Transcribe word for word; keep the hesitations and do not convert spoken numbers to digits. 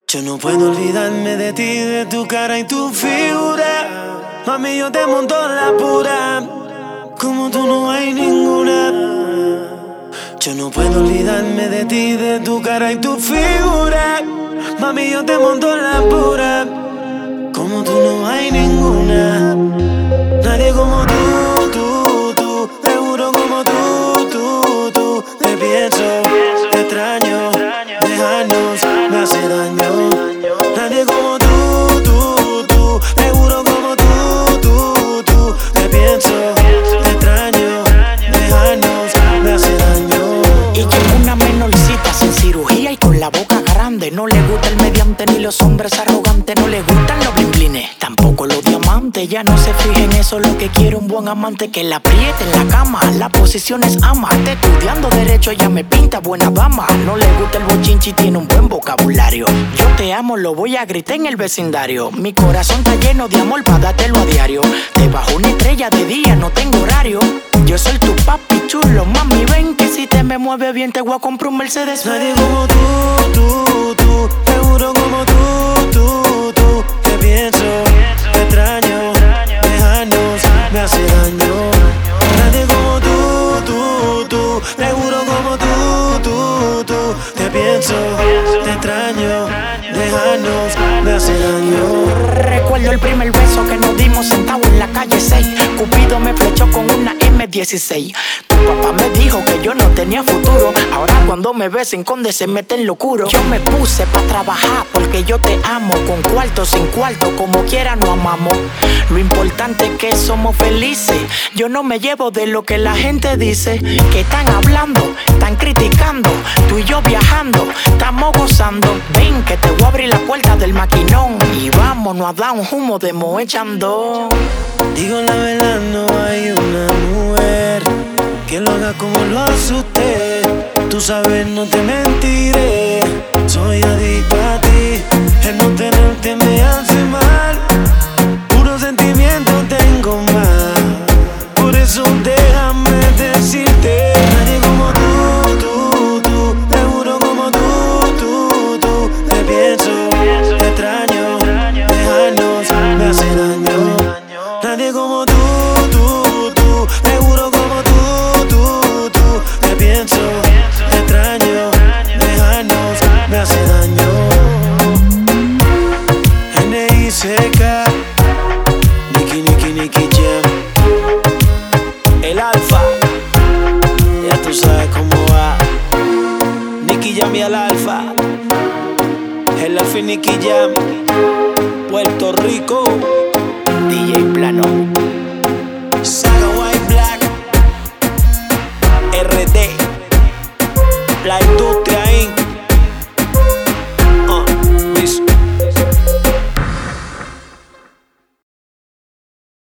Yo no puedo olvidarme de ti, de tu cara y tu figura. Mami, yo te monto la pura, como tú no hay ninguna. Yo no puedo olvidarme de ti, de tu cara y tu figura. Mami, yo te monto la pura, como tú no hay ninguna. Nadie como tú, tú, tú. Te juro como tú, tú, tú. Te pienso, te extraño. Dejarnos me hace daño. Nadie como tú, tú, tú. Te juro como tú, tú, tú. Te pienso, te extraño. Dejarnos me hace daño. Y llegó una menorcita sin cirugía y con la boca grande. No le gusta el mediante ni los hombres arrogantes. No le gustan los blimblines, tampoco los diamantes. Ya no se fija en eso, lo que quiere un buen amante. Que la apriete en la cama, la posición es ama. Está estudiando derecho, ella me pinta buena dama. No le gusta el bochinchi, tiene un buen vocabulario. Yo te amo, lo voy a gritar en el vecindario. Mi corazón está lleno de amor para dártelo a diario. Te bajo una estrella de día, no tengo horario. Yo soy tu papi chulo, mami, ven que si te me mueve bien te voy a comprar un Mercedes. Nadie como tú, tú, tú. Te juro como tú, tú, tú. Te pienso, te extraño. Dejarnos me hace daño. Nadie como tú, tú, tú. Te juro como tú, tú, tú. Te pienso, te extraño. Dejarnos me hace daño. Recuerdo el primer beso que nos dimos sentado en la calle seis. Cupido me flechó con una eme dieciséis. Tu papá me dijo que yo no tenía futuro. Ahora cuando me ves en Conde se mete en locuro. Yo me puse pa' trabajar porque yo te amo. Con cuarto, sin cuarto, como quiera nos amamos. Lo importante es que somos felices. Yo no me llevo de lo que la gente dice. Que están hablando, están criticando. Tú y yo viajando, estamos gozando. Ven que te voy a abrir la puerta del maquinón y vámonos a dar un humo de moechando. Digo la verdad, no hay una mujer que lo haga como lo hace usted. Tú sabes, no te mentiré. Soy adicto a ti. El no tenerte me hace mal. Puro sentimiento tengo más. Por eso déjame decirte. Nadie como tú, tú, tú. Te juro como tú, tú, tú. Te pienso, te extraño. Dejarnos me hace daño. Nadie como tú, tú, tú. Te juro como tú, tú, tú. Te pienso, te extraño. Dejarnos me hace daño. N I C K, Nicky, Nicky, Nicky Jam. El Alfa, ya tú sabes cómo va. Nicky Jam y el Alfa. El Alfa y Nicky Jam. Puerto Rico. D J Plano, Saga White Black, R D, la industria